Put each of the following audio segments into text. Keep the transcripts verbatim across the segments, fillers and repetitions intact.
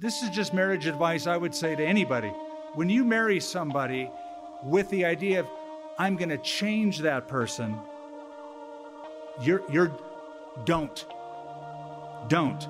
this is just marriage advice I would say to anybody. When you marry somebody with the idea of, I'm going to change that person, you're, you're, don't. Don't.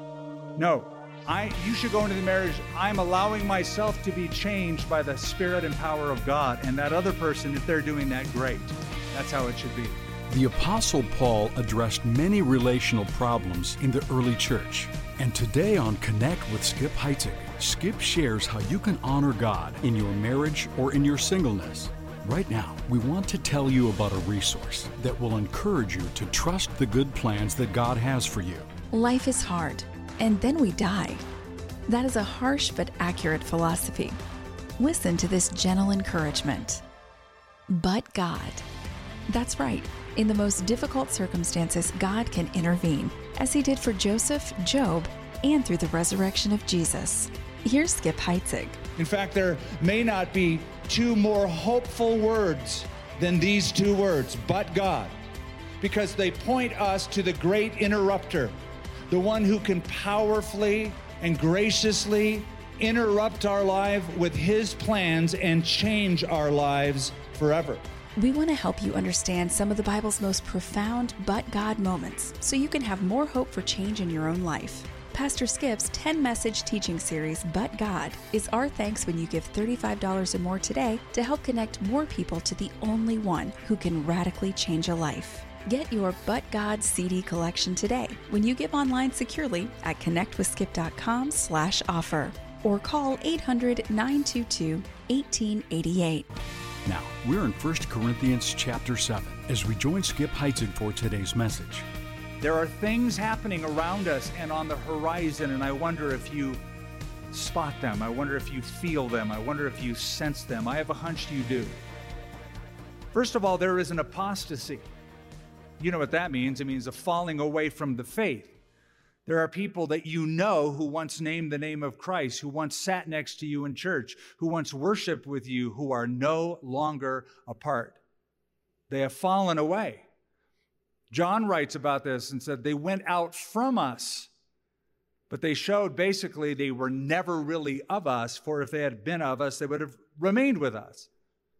No. I, you should go into the marriage, I'm allowing myself to be changed by the Spirit and power of God. And that other person, if they're doing that, great. That's how it should be. The Apostle Paul addressed many relational problems in the early church. And today on Connect with Skip Heitzig, Skip shares how you can honor God in your marriage or in your singleness. Right now, we want to tell you about a resource that will encourage you to trust the good plans that God has for you. Life is hard, and then we die. That is a harsh but accurate philosophy. Listen to this gentle encouragement. But God. That's right. In the most difficult circumstances, God can intervene, as He did for Joseph, Job, and through the resurrection of Jesus. Here's Skip Heitzig. In fact, there may not be two more hopeful words than these two words, but God, because they point us to the great interrupter, the one who can powerfully and graciously interrupt our life with His plans and change our lives forever. We want to help you understand some of the Bible's most profound but God moments so you can have more hope for change in your own life. Pastor Skip's ten-message teaching series, But God, is our thanks when you give thirty-five dollars or more today to help connect more people to the only one who can radically change a life. Get your But God C D collection today when you give online securely at connectwithskip.com slash offer or call eight hundred, nine two two, one eight eight eight. Now, we're in First Corinthians chapter seven as we join Skip Heitzig for today's message. There are things happening around us and on the horizon, and I wonder if you spot them. I wonder if you feel them. I wonder if you sense them. I have a hunch you do. First of all, there is an apostasy. You know what that means. It means a falling away from the faith. There are people that you know who once named the name of Christ, who once sat next to you in church, who once worshiped with you, who are no longer apart. They have fallen away. John writes about this and said, they went out from us, but they showed basically they were never really of us, for if they had been of us, they would have remained with us.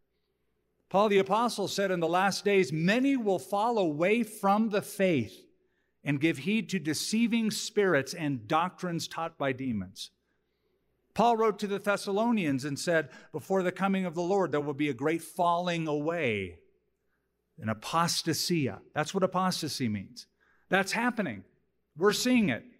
Paul the Apostle said in the last days, many will fall away from the faith and give heed to deceiving spirits and doctrines taught by demons. Paul wrote to the Thessalonians and said, before the coming of the Lord, there will be a great falling away, an apostasia. That's what apostasy means. That's happening. We're seeing it.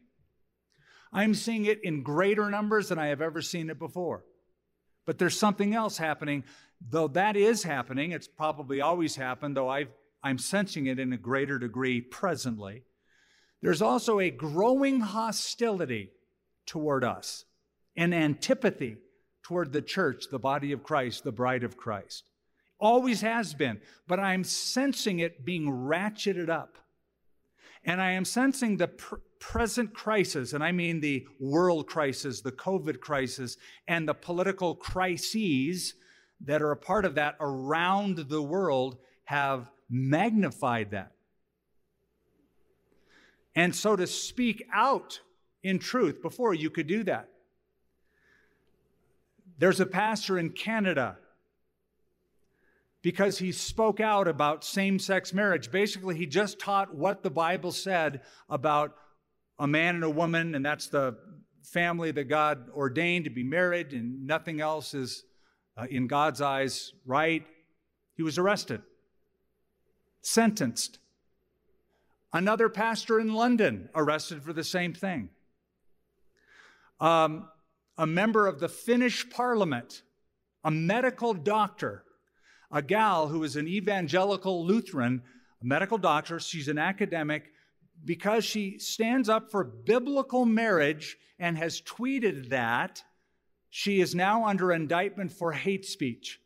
I'm seeing it in greater numbers than I have ever seen it before. But there's something else happening. Though that is happening, it's probably always happened, though I've, I'm sensing it in a greater degree presently. There's also a growing hostility toward us, an antipathy toward the church, the body of Christ, the bride of Christ. Always has been, but I'm sensing it being ratcheted up. And I am sensing the pr- present crisis, and I mean the world crisis, the COVID crisis, and the political crises that are a part of that around the world have magnified that. And so to speak out in truth, before you could do that. There's a pastor in Canada, because he spoke out about same-sex marriage. Basically, he just taught what the Bible said about a man and a woman, and that's the family that God ordained to be married, and nothing else is, uh, in God's eyes, right. He was arrested, sentenced. Another pastor in London arrested for the same thing. Um, a member of the Finnish parliament, a medical doctor, a gal who is an evangelical Lutheran, a medical doctor, she's an academic, because she stands up for biblical marriage and has tweeted that, she is now under indictment for hate speech.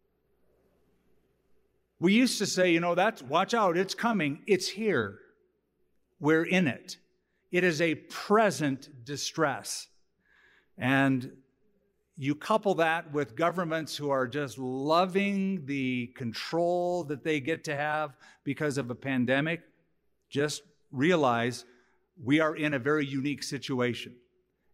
We used to say, you know, that's, watch out, it's coming, it's here. We're in it. It is a present distress. And you couple that with governments who are just loving the control that they get to have because of a pandemic, just realize we are in a very unique situation.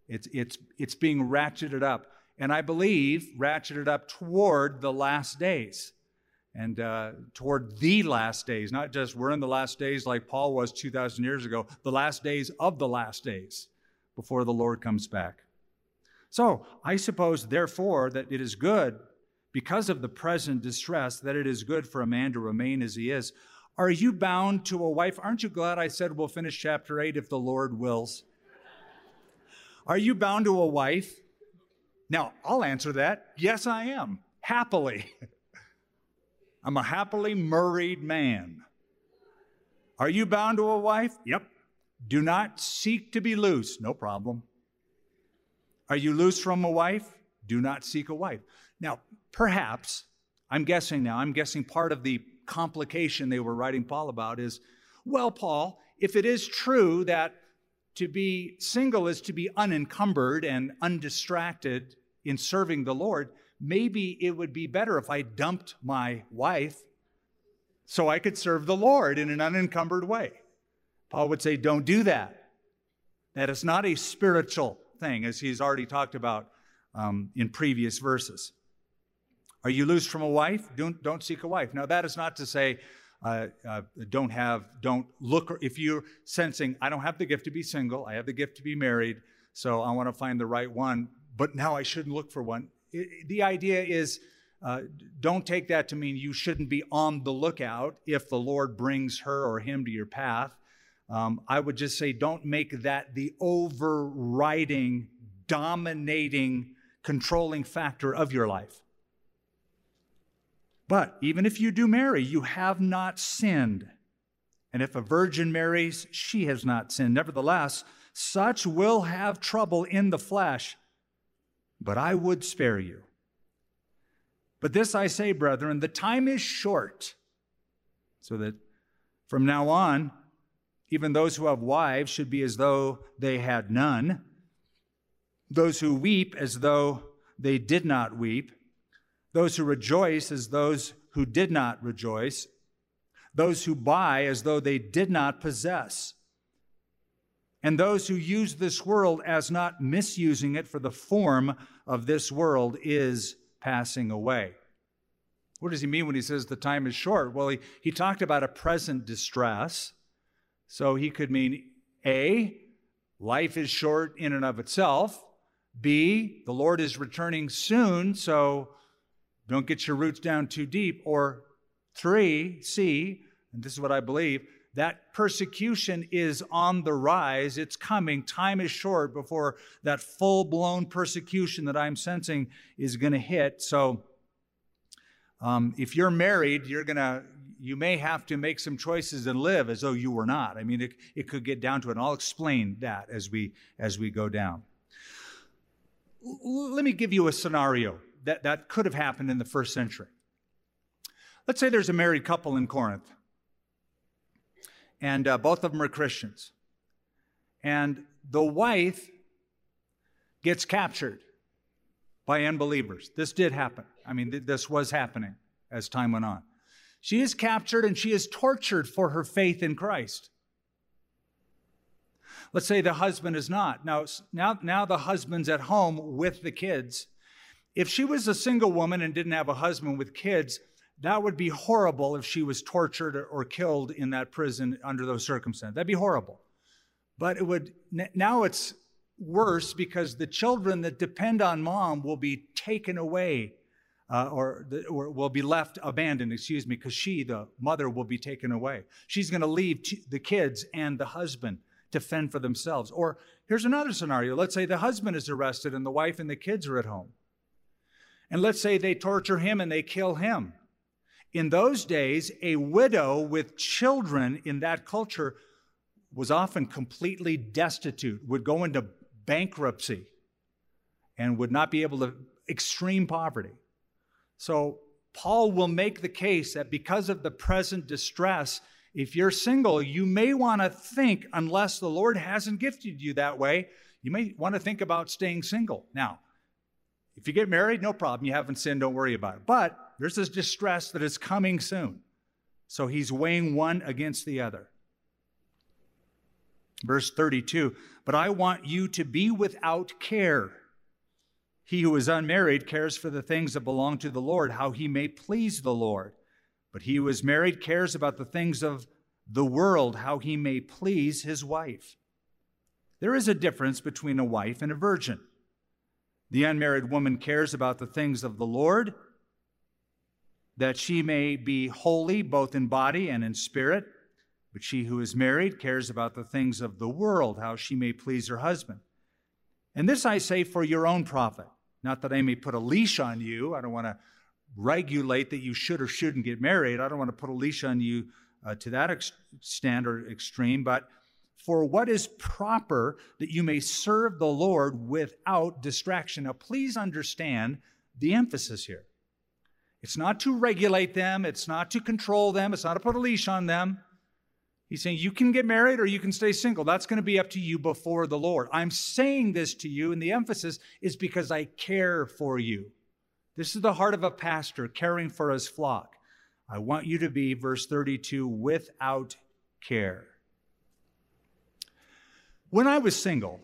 It's, it's, it's being ratcheted up. And I believe ratcheted up toward the last days. And uh, toward the last days, not just we're in the last days like Paul was two thousand years ago, the last days of the last days before the Lord comes back. So I suppose, therefore, that it is good, because of the present distress, that it is good for a man to remain as he is. Are you bound to a wife? Aren't you glad I said we'll finish chapter eight if the Lord wills? Are you bound to a wife? Now, I'll answer that. Yes, I am. Happily. I'm a happily married man. Are you bound to a wife? Yep. Do not seek to be loose. No problem. Are you loose from a wife? Do not seek a wife. Now, perhaps, I'm guessing now, I'm guessing part of the complication they were writing Paul about is, well, Paul, if it is true that to be single is to be unencumbered and undistracted in serving the Lord, maybe it would be better if I dumped my wife so I could serve the Lord in an unencumbered way. Paul would say, don't do that. That is not a spiritual thing, as he's already talked about um, in previous verses. Are you loose from a wife? Don't, don't seek a wife. Now, that is not to say uh, uh, don't have, don't look, if you're sensing, I don't have the gift to be single, I have the gift to be married, so I want to find the right one, but now I shouldn't look for one. It, the idea is, uh, don't take that to mean you shouldn't be on the lookout if the Lord brings her or him to your path. Um, I would just say don't make that the overriding, dominating, controlling factor of your life. But even if you do marry, you have not sinned. And if a virgin marries, she has not sinned. Nevertheless, such will have trouble in the flesh, but I would spare you. But this I say, brethren, the time is short, so that from now on, even those who have wives should be as though they had none, those who weep as though they did not weep, those who rejoice as those who did not rejoice, those who buy as though they did not possess, and those who use this world as not misusing it, for the form of this world is passing away. What does he mean when he says the time is short? Well, he, he talked about a present distress. So he could mean A, life is short in and of itself. B, the Lord is returning soon, so don't get your roots down too deep. Or three, C, and this is what I believe, that persecution is on the rise. It's coming. Time is short before that full-blown persecution that I'm sensing is going to hit. So um, if you're married, you're going to, you may have to make some choices and live as though you were not. I mean, it, it could get down to it, and I'll explain that as we, as we go down. L- let me give you a scenario that, that could have happened in the first century. Let's say there's a married couple in Corinth, and uh, both of them are Christians. And the wife gets captured by unbelievers. This did happen. I mean, th- this was happening as time went on. She is captured and she is tortured for her faith in Christ. Let's say the husband is not. Now, now, now the husband's at home with the kids. If she was a single woman and didn't have a husband with kids, that would be horrible if she was tortured or killed in that prison under those circumstances. That'd be horrible. But it would, now it's worse because the children that depend on mom will be taken away uh, or, the, or will be left abandoned, excuse me, because she, the mother, will be taken away. She's going to leave t- the kids and the husband to fend for themselves. Or here's another scenario. Let's say the husband is arrested and the wife and the kids are at home. And let's say they torture him and they kill him. In those days, a widow with children in that culture was often completely destitute, would go into bankruptcy, and would not be able to, extreme poverty. So Paul will make the case that because of the present distress, if you're single, you may want to think, unless the Lord hasn't gifted you that way, you may want to think about staying single. Now, if you get married, no problem. You haven't sinned, don't worry about it. But there's this distress that is coming soon. So he's weighing one against the other. Verse thirty-two, but I want you to be without care. He who is unmarried cares for the things that belong to the Lord, how he may please the Lord. But he who is married cares about the things of the world, how he may please his wife. There is a difference between a wife and a virgin. The unmarried woman cares about the things of the Lord, that she may be holy both in body and in spirit. But she who is married cares about the things of the world, how she may please her husband. And this I say for your own profit, not that I may put a leash on you. I don't want to regulate that you should or shouldn't get married. I don't want to put a leash on you uh, to that extent or extreme, but for what is proper, that you may serve the Lord without distraction. Now, please understand the emphasis here. It's not to regulate them. It's not to control them. It's not to put a leash on them. He's saying you can get married or you can stay single. That's going to be up to you before the Lord. I'm saying this to you, and the emphasis is because I care for you. This is the heart of a pastor caring for his flock. I want you to be, verse thirty-two, without care. When I was single,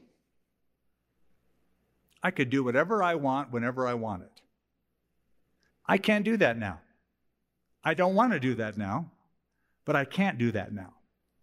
I could do whatever I want whenever I wanted. I can't do that now. I don't want to do that now, but I can't do that now.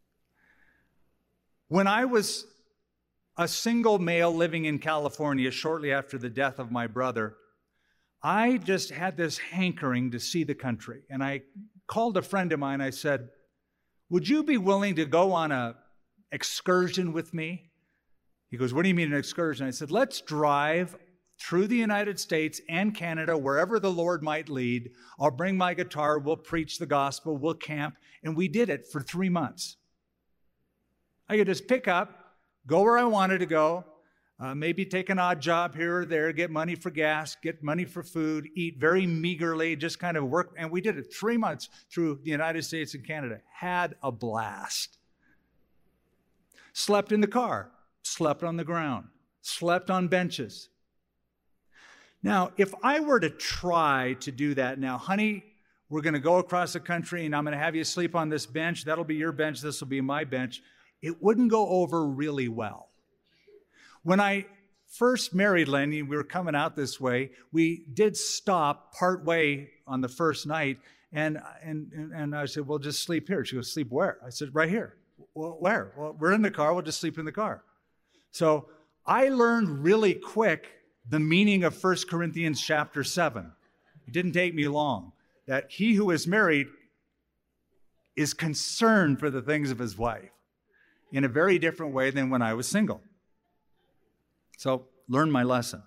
When I was a single male living in California shortly after the death of my brother, I just had this hankering to see the country. And I called a friend of mine. I said, would you be willing to go on an excursion with me? He goes, what do you mean an excursion? I said, let's drive through the United States and Canada, wherever the Lord might lead. I'll bring my guitar, we'll preach the gospel, we'll camp. And we did it for three months. I could just pick up, go where I wanted to go, uh, maybe take an odd job here or there, get money for gas, get money for food, eat very meagerly, just kind of work. And we did it three months through the United States and Canada. Had a blast. Slept in the car, slept on the ground, slept on benches. Now, if I were to try to do that now, honey, we're going to go across the country and I'm going to have you sleep on this bench. That'll be your bench. This will be my bench. It wouldn't go over really well. When I first married Lenny, we were coming out this way, we did stop partway on the first night, and, and, and I said, well, just sleep here. She goes, sleep where? I said, right here. Well, where? Well, we're in the car. We'll just sleep in the car. So I learned really quick the meaning of First Corinthians chapter seven. It didn't take me long. That he who is married is concerned for the things of his wife in a very different way than when I was single. So learn my lesson.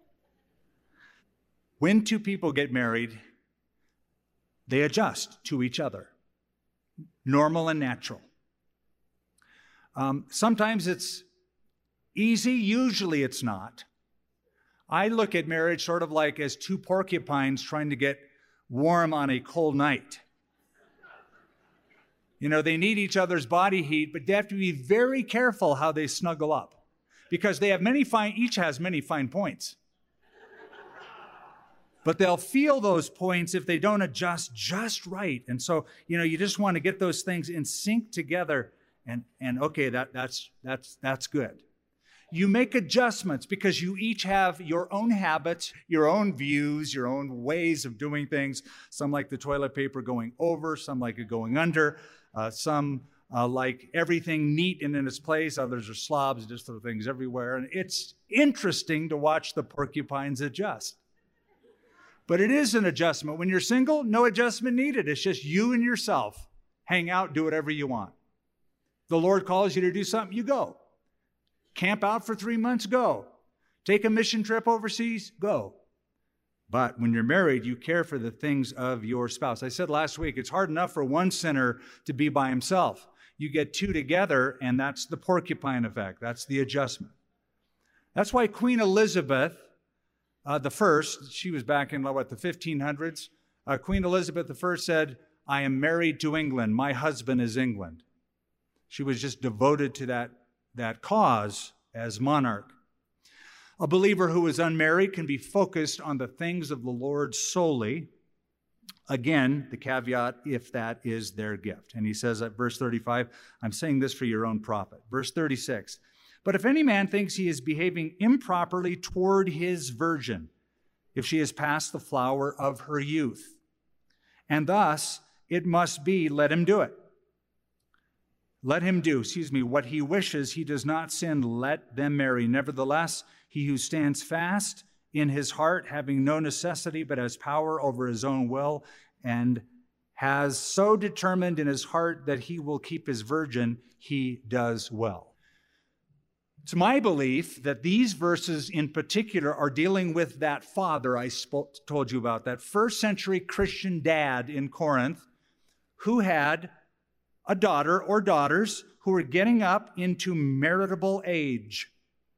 When two people get married, they adjust to each other. Normal and natural. Um, sometimes it's easy, usually it's not. I look at marriage sort of like as two porcupines trying to get warm on a cold night. You know, they need each other's body heat, but they have to be very careful how they snuggle up because they have many fine, each has many fine points. But they'll feel those points if they don't adjust just right. And so, you know, you just want to get those things in sync together and, and okay, that, that's, that's, that's good. You make adjustments because you each have your own habits, your own views, your own ways of doing things. Some like the toilet paper going over, some like it going under, uh, some uh, like everything neat and in its place. Others are slobs, just throw things everywhere. And it's interesting to watch the porcupines adjust. But it is an adjustment. When you're single, no adjustment needed. It's just you and yourself. Hang out, do whatever you want. The Lord calls you to do something, you go. Camp out for three months, go. Take a mission trip overseas, go. But when you're married, you care for the things of your spouse. I said last week, it's hard enough for one sinner to be by himself. You get two together, and that's the porcupine effect. That's the adjustment. That's why Queen Elizabeth uh, the First, she was back in, what, the fifteen hundreds? Uh, Queen Elizabeth the First said, I am married to England. My husband is England. She was just devoted to that that cause as monarch. A believer who is unmarried can be focused on the things of the Lord solely. Again, the caveat, if that is their gift. And he says at verse thirty-five, I'm saying this for your own profit. Verse thirty-six, but if any man thinks he is behaving improperly toward his virgin, if she is past the flower of her youth, and thus it must be, let him do it. Let him do, excuse me, what he wishes. He does not sin. Let them marry. Nevertheless, he who stands fast in his heart, having no necessity, but has power over his own will, and has so determined in his heart that he will keep his virgin, he does well. It's my belief that these verses in particular are dealing with that father I spoke, told you about, that first century Christian dad in Corinth who had a daughter or daughters who were getting up into marriageable age.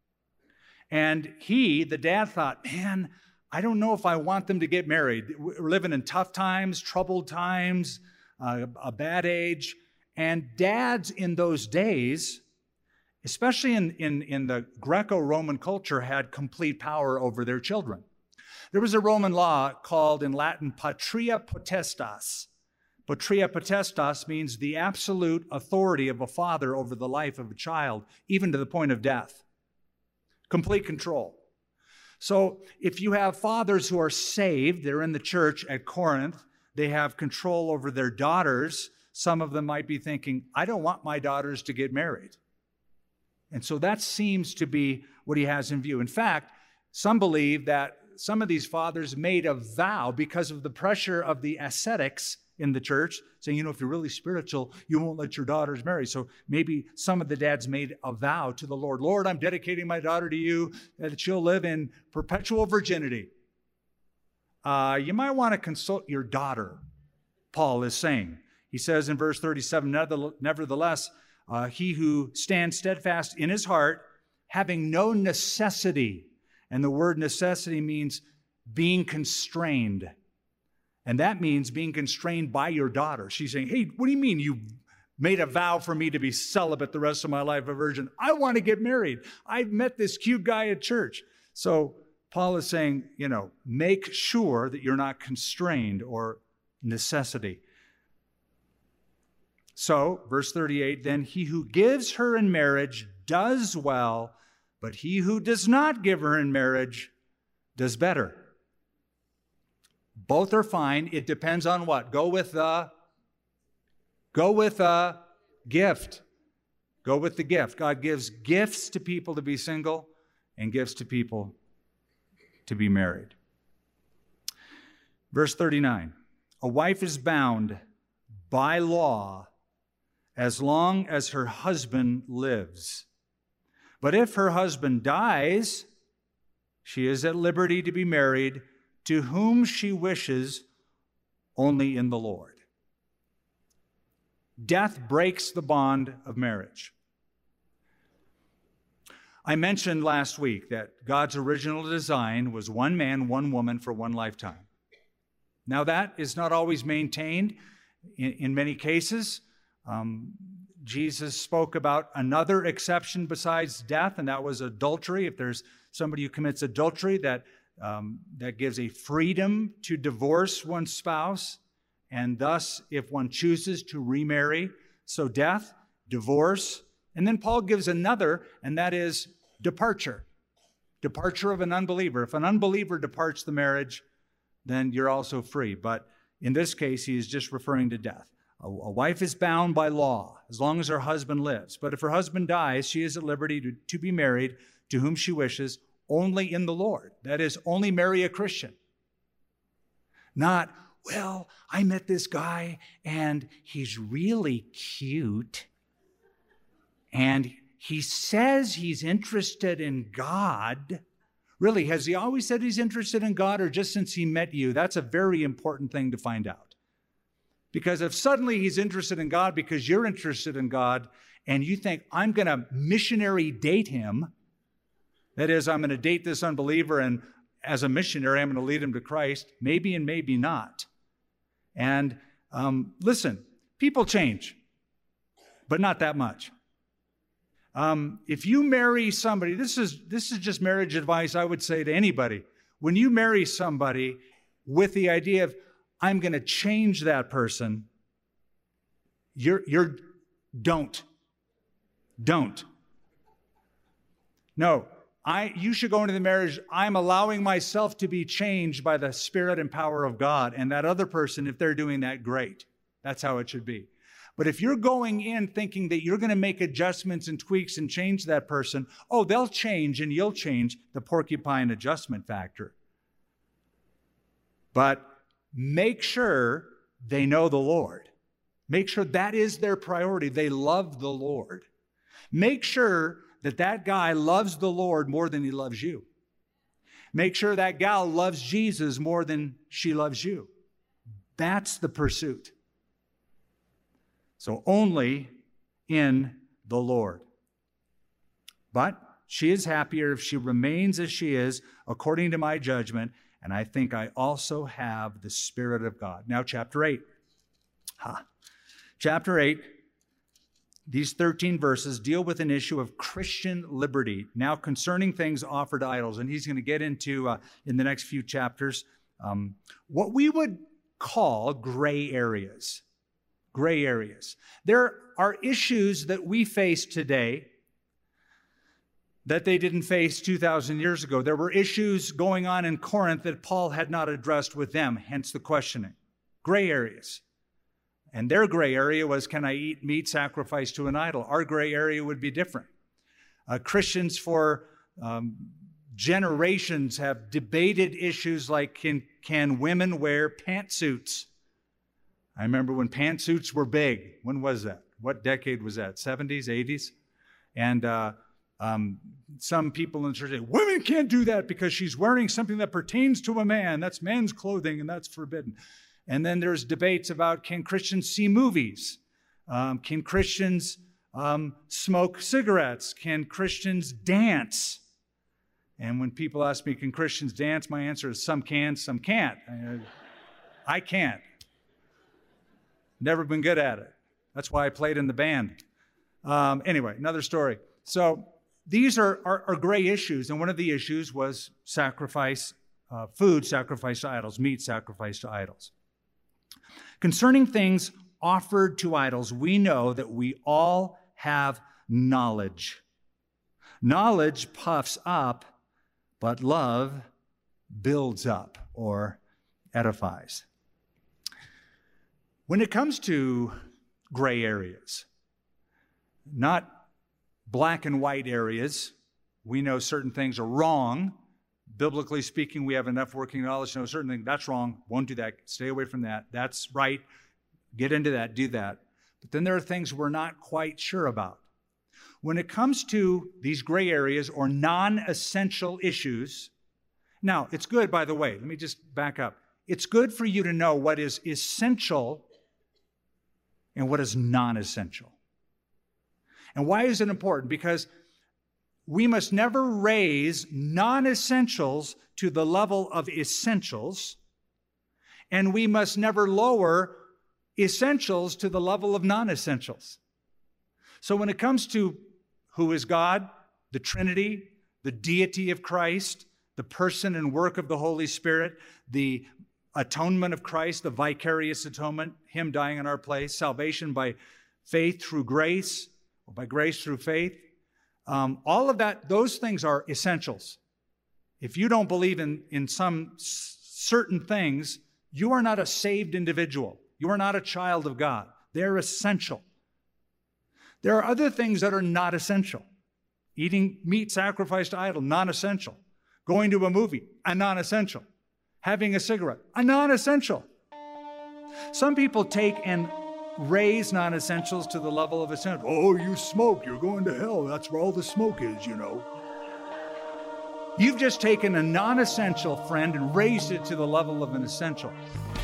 And he, the dad, thought, man, I don't know if I want them to get married. We're living in tough times, troubled times, uh, a bad age. And dads in those days, especially in, in, in the Greco-Roman culture, had complete power over their children. There was a Roman law called in Latin patria potestas. Patria potestas means the absolute authority of a father over the life of a child, even to the point of death. Complete control. So if you have fathers who are saved, they're in the church at Corinth, they have control over their daughters. Some of them might be thinking, I don't want my daughters to get married. And so that seems to be what he has in view. In fact, some believe that some of these fathers made a vow because of the pressure of the ascetics in the church, saying, you know, if you're really spiritual, you won't let your daughters marry. So maybe some of the dads made a vow to the Lord. Lord, I'm dedicating my daughter to you, that she'll live in perpetual virginity. Uh, you might want to consult your daughter, Paul is saying. He says in verse thirty-seven, nevertheless, uh, he who stands steadfast in his heart, having no necessity. And the word necessity means being constrained. And that means being constrained by your daughter. She's saying, hey, what do you mean you made a vow for me to be celibate the rest of my life, a virgin? I want to get married. I've met this cute guy at church. So Paul is saying, you know, make sure that you're not constrained or necessity. So, verse thirty-eight, then he who gives her in marriage does well, but he who does not give her in marriage does better. Both are fine. It depends on what? Go with the, go with a gift. Go with the gift. God gives gifts to people to be single and gifts to people to be married. Verse thirty-nine, a wife is bound by law as long as her husband lives. But if her husband dies, she is at liberty to be married to whom she wishes, only in the Lord. Death breaks the bond of marriage. I mentioned last week that God's original design was one man, one woman for one lifetime. Now that is not always maintained in, in many cases. Um, Jesus spoke about another exception besides death, and that was adultery. If there's somebody who commits adultery, that um, that gives a freedom to divorce one's spouse, and thus, if one chooses to remarry, so death, divorce, and then Paul gives another, and that is departure. Departure of an unbeliever. If an unbeliever departs the marriage, then you're also free. But in this case, he is just referring to death. A, a wife is bound by law as long as her husband lives. But if her husband dies, she is at liberty to, to be married to whom she wishes, only in the Lord. That is, only marry a Christian. Not, well, I met this guy and he's really cute. And he says he's interested in God. Really, has he always said he's interested in God, or just since he met you? That's a very important thing to find out. Because if suddenly he's interested in God because you're interested in God, and you think, I'm going to missionary date him, that is, I'm going to date this unbeliever, and as a missionary, I'm going to lead him to Christ, maybe and maybe not. And um, listen, people change, but not that much. Um, if you marry somebody, this is this is just marriage advice I would say to anybody. When you marry somebody with the idea of, I'm going to change that person. You're, you're, don't. Don't. No, I, you should go into the marriage, I'm allowing myself to be changed by the Spirit and power of God. And that other person, if they're doing that, great. That's how it should be. But if you're going in thinking that you're going to make adjustments and tweaks and change that person, oh, they'll change and you'll change, the porcupine adjustment factor. But make sure they know the Lord. Make sure that is their priority. They love the Lord. Make sure that that guy loves the Lord more than he loves you. Make sure that gal loves Jesus more than she loves you. That's the pursuit. So only in the Lord. But she is happier if she remains as she is, according to my judgment, and I think I also have the Spirit of God. Now, chapter eight. Ha. Chapter eight, these thirteen verses deal with an issue of Christian liberty. Now, concerning things offered to idols, and he's going to get into, uh, in the next few chapters, um, what we would call gray areas. Gray areas. There are issues that we face today that they didn't face two thousand years ago. There were issues going on in Corinth that Paul had not addressed with them, hence the questioning. Gray areas. And their gray area was, can I eat meat sacrificed to an idol? Our gray area would be different. Uh, Christians for um, generations have debated issues like, can, can women wear pantsuits? I remember when pantsuits were big. When was that? What decade was that? seventies, eighties? And uh, um, some people in the church say, women can't do that because she's wearing something that pertains to a man. That's man's clothing, and that's forbidden. And then there's debates about, can Christians see movies? Um, can Christians um, smoke cigarettes? Can Christians dance? And when people ask me, can Christians dance? My answer is some can, some can't. I, I can't. Never been good at it. That's why I played in the band. Um, anyway, another story. So these are, are, are gray issues, and one of the issues was sacrifice, uh, food sacrificed to idols, meat sacrificed to idols. Concerning things offered to idols, we know that we all have knowledge. Knowledge puffs up, but love builds up or edifies. When it comes to gray areas, not black and white areas, we know certain things are wrong. Biblically speaking, we have enough working knowledge to know certain things. That's wrong. Won't do that. Stay away from that. That's right. Get into that. Do that. But then there are things we're not quite sure about. When it comes to these gray areas or non-essential issues, now, it's good, by the way. Let me just back up. It's good for you to know what is essential and what is non-essential. And why is it important? Because we must never raise non-essentials to the level of essentials, and we must never lower essentials to the level of non-essentials. So when it comes to who is God, the Trinity, the deity of Christ, the person and work of the Holy Spirit, the atonement of Christ, the vicarious atonement, Him dying in our place, salvation by faith through grace, or by grace through faith, um, all of that, those things are essentials. If you don't believe in, in some s- certain things, you are not a saved individual. You are not a child of God. They're essential. There are other things that are not essential. Eating meat sacrificed to idol, non-essential. Going to a movie, a non-essential. Having a cigarette, a non-essential. Some people take and raise non-essentials to the level of essential. Oh, you smoke, you're going to hell. That's where all the smoke is, you know. You've just taken a non-essential, friend, and raised it to the level of an essential.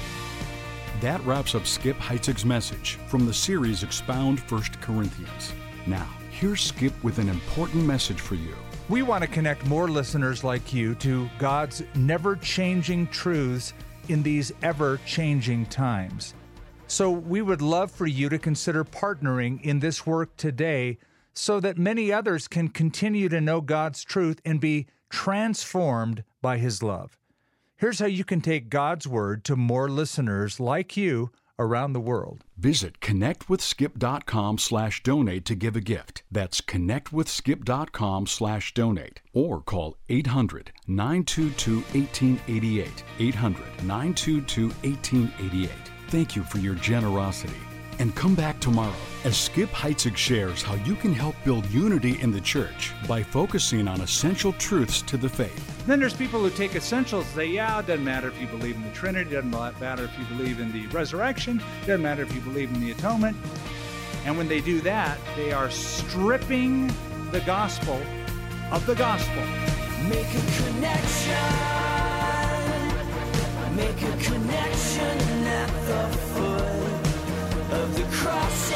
That wraps up Skip Heitzig's message from the series Expound First Corinthians. Now, here's Skip with an important message for you. We want to connect more listeners like you to God's never-changing truths in these ever-changing times. So we would love for you to consider partnering in this work today so that many others can continue to know God's truth and be transformed by His love. Here's how you can take God's Word to more listeners like you around the world. Visit connectwithskip.com slash donate to give a gift. That's connectwithskip.com slash donate. Or call eight hundred, nine two two, one eight eight eight. eight hundred, nine two two, one eight eight eight. Thank you for your generosity. And come back tomorrow as Skip Heitzig shares how you can help build unity in the church by focusing on essential truths to the faith. Then there's people who take essentials and say, yeah, it doesn't matter if you believe in the Trinity, it doesn't matter if you believe in the resurrection, it doesn't matter if you believe in the atonement. And when they do that, they are stripping the gospel of the gospel. Make a connection, make a connection at the foot of the cross,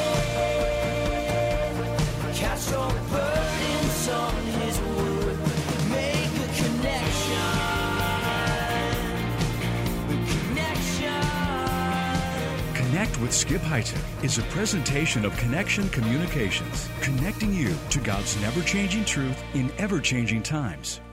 cast your burdens on his wood. Make a connection, a connection. Connect with Skip Heitzig is a presentation of Connection Communications, connecting you to God's never-changing truth in ever-changing times.